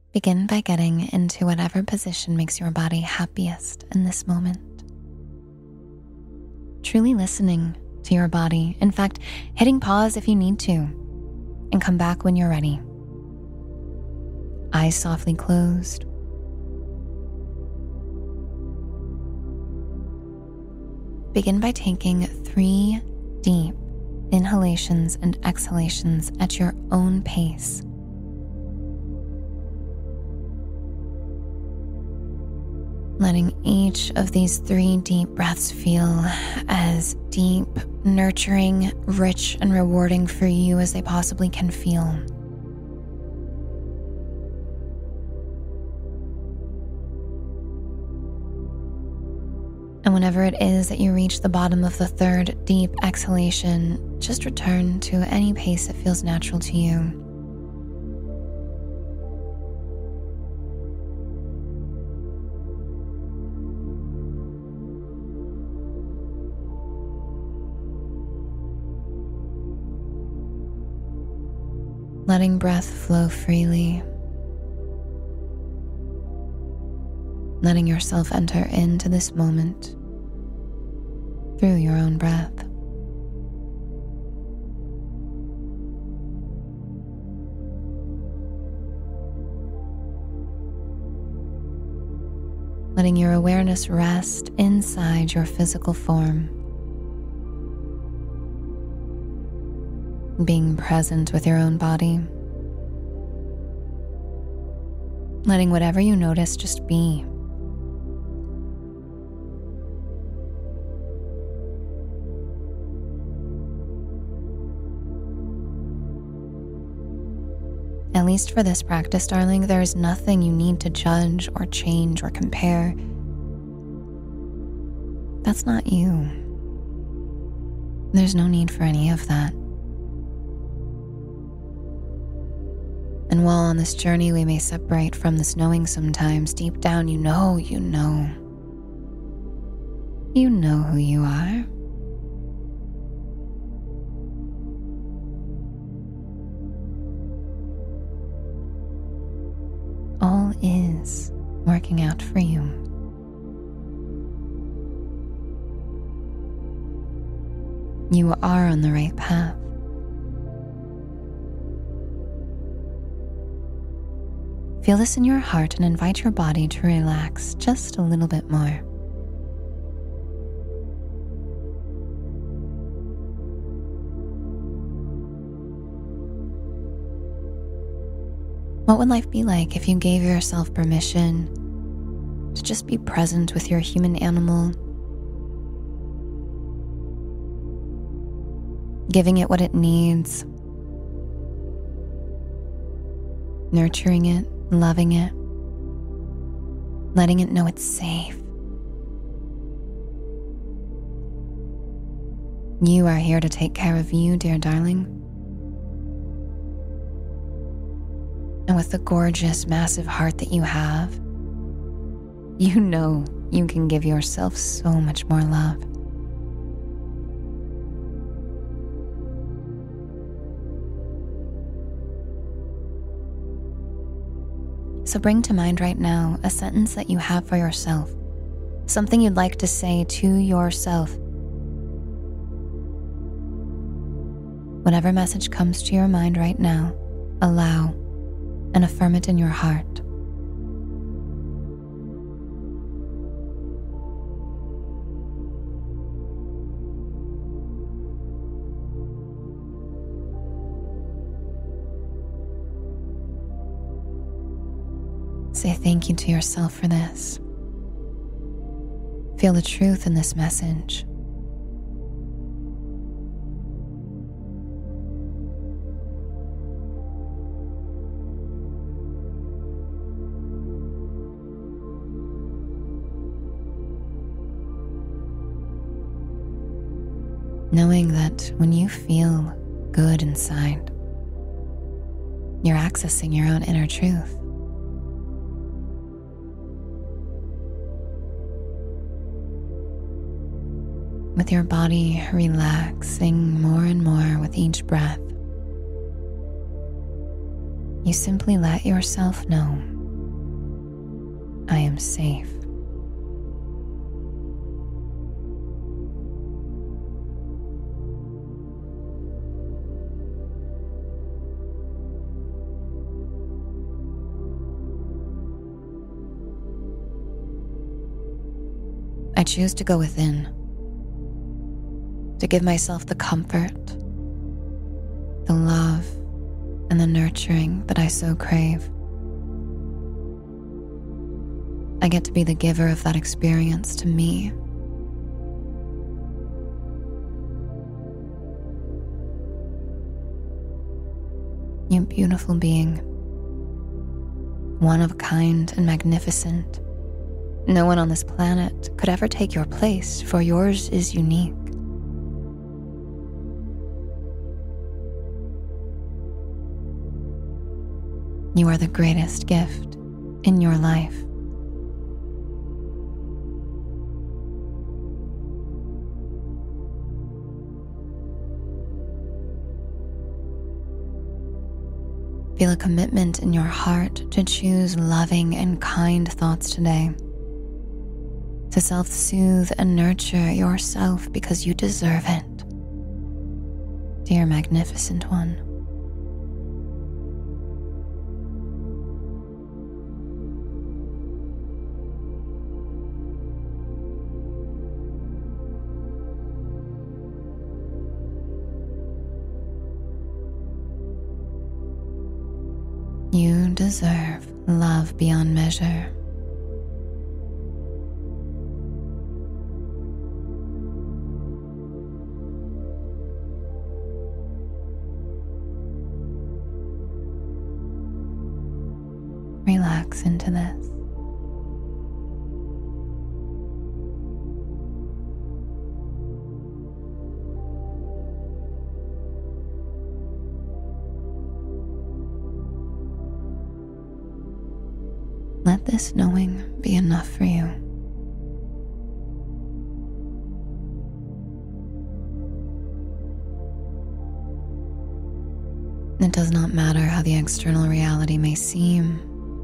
Begin by getting into whatever position makes your body happiest in this moment. Truly listening to your body, in fact, hitting pause if you need to, and come back when you're ready. Eyes softly closed. Begin by taking 3 deep inhalations and exhalations at your own pace. Letting each of these 3 deep breaths feel as deep, nurturing, rich, and rewarding for you as they possibly can feel. And whenever it is that you reach the bottom of the 3rd deep exhalation, just return to any pace that feels natural to you. Letting breath flow freely. Letting yourself enter into this moment through your own breath. Letting your awareness rest inside your physical form. Being present with your own body. Letting whatever you notice just be. At least for this practice, darling, there is nothing you need to judge or change or compare. That's not you. There's no need for any of that. And while on this journey we may separate from this knowing sometimes, deep down you know who you are. All is working out for you. You are on the right path. Feel this in your heart and invite your body to relax just a little bit more. What would life be like if you gave yourself permission to just be present with your human animal, giving it what it needs, nurturing it, loving it, letting it know it's safe. You are here to take care of you, dear darling. And with the gorgeous, massive heart that you have, you know you can give yourself so much more love. So bring to mind right now a sentence that you have for yourself, something you'd like to say to yourself. Whatever message comes to your mind right now, allow and affirm it in your heart. Say thank you to yourself for this. Feel the truth in this message. Knowing that when you feel good inside, you're accessing your own inner truth. With your body relaxing more and more with each breath, you simply let yourself know I am safe. I choose to go within, to give myself the comfort, the love, and the nurturing that I so crave. I get to be the giver of that experience to me. You beautiful being, one of a kind and magnificent. No one on this planet could ever take your place, for yours is unique. You are the greatest gift in your life. Feel a commitment in your heart to choose loving and kind thoughts today, to self-soothe and nurture yourself because you deserve it. Dear magnificent one. You deserve love beyond measure. Relax into this. Let this knowing be enough for you. It does not matter how the external reality may seem.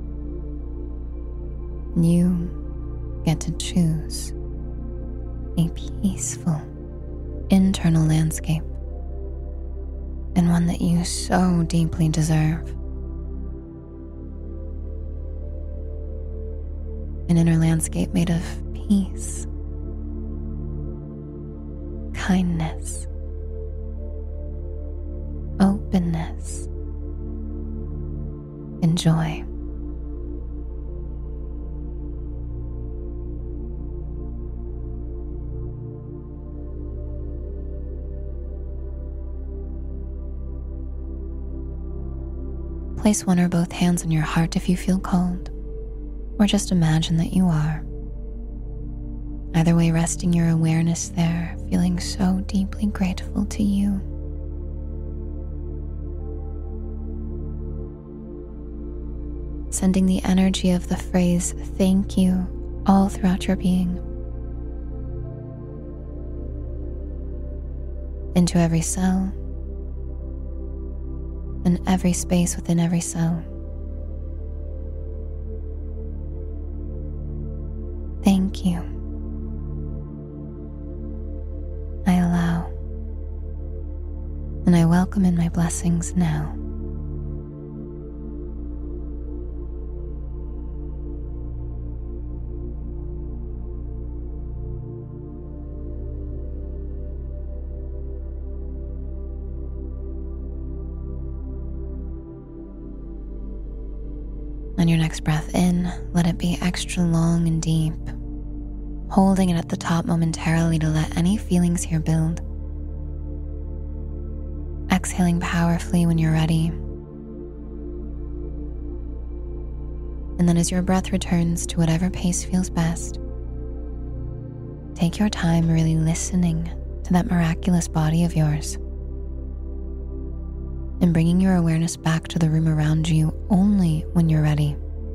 You get to choose a peaceful internal landscape, and one that you so deeply deserve. An inner landscape made of peace, kindness, openness, and joy. Place one or both hands on your heart if you feel called, or just imagine that you are. Either way, resting your awareness there, feeling so deeply grateful to you. Sending the energy of the phrase "thank you" all throughout your being, into every cell, and every space within every cell. Thank you. I allow, and I welcome in my blessings now. On your next breath in, let it be extra long and deep, holding it at the top momentarily to let any feelings here build. Exhaling powerfully when you're ready. And then as your breath returns to whatever pace feels best, take your time really listening to that miraculous body of yours, and bringing your awareness back to the room around you only when you're ready.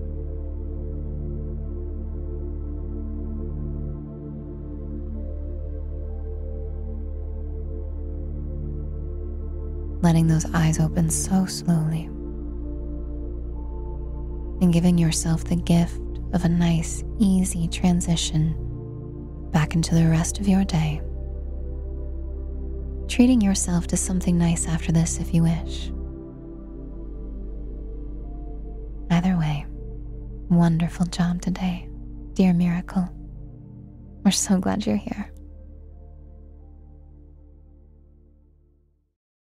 Letting those eyes open so slowly, and giving yourself the gift of a nice, easy transition back into the rest of your day. Treating yourself to something nice after this if you wish. Either way, wonderful job today, dear Miracle. We're so glad you're here.